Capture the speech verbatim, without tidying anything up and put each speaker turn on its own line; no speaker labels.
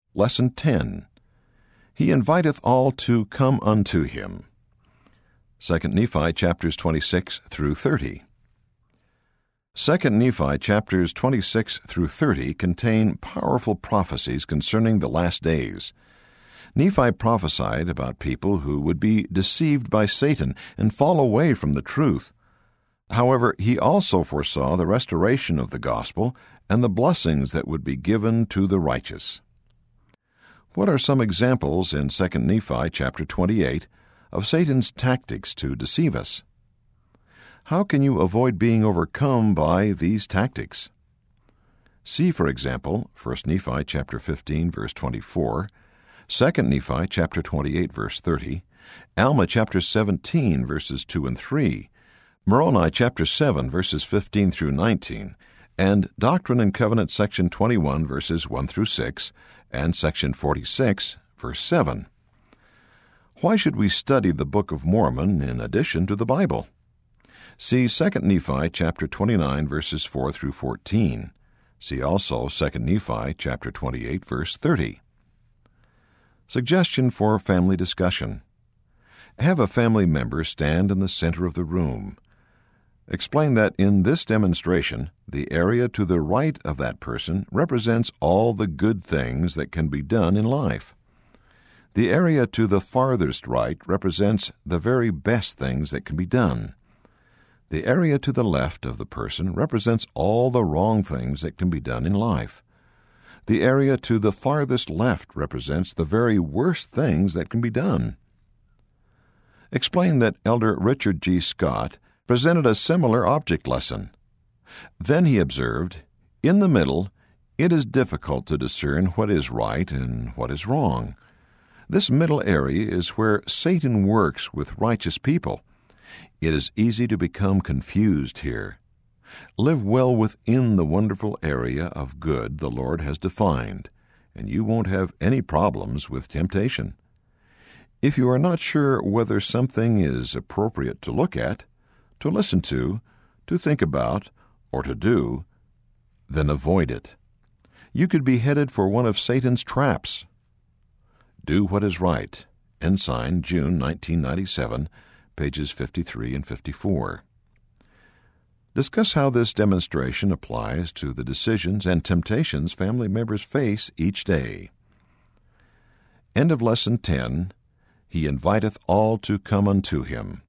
Lesson ten. He inviteth all to come unto him. Second Nephi chapters twenty-six through thirty. Second Nephi chapters twenty-six through thirty contain powerful prophecies concerning the last days. Nephi prophesied about people who would be deceived by Satan and fall away from the truth. However, he also foresaw the restoration of the gospel and the blessings that would be given to the righteous. What are some examples in Second Nephi chapter twenty-eight of Satan's tactics to deceive us? How can you avoid being overcome by these tactics? See, for example, First Nephi chapter fifteen, verse twenty-four, Second Nephi chapter twenty-eight, verse thirty, Alma chapter seventeen, verses two and three, Moroni chapter seven, verses fifteen through nineteen, and Doctrine and Covenants section twenty-one, verses one through six, and section forty-six, verse seven. Why should we study the Book of Mormon in addition to the Bible? See Second Nephi chapter twenty-nine, verses four through fourteen. See also Second Nephi chapter twenty-eight, verse thirty. Suggestion for family discussion. Have a family member stand in the center of the room. Explain that in this demonstration, the area to the right of that person represents all the good things that can be done in life. The area to the farthest right represents the very best things that can be done. The area to the left of the person represents all the wrong things that can be done in life. The area to the farthest left represents the very worst things that can be done. Explain that Elder Richard G. Scott presented a similar object lesson. Then he observed, in the middle, it is difficult to discern what is right and what is wrong. This middle area is where Satan works with righteous people. It is easy to become confused here. Live well within the wonderful area of good the Lord has defined, and you won't have any problems with temptation. If you are not sure whether something is appropriate to look at, to listen to, to think about, or to do, then avoid it. You could be headed for one of Satan's traps. Do What is Right. Ensign, June nineteen ninety-seven, pages fifty-three and fifty-four. Discuss how this demonstration applies to the decisions and temptations family members face each day. End of Lesson ten. He inviteth all to come unto him.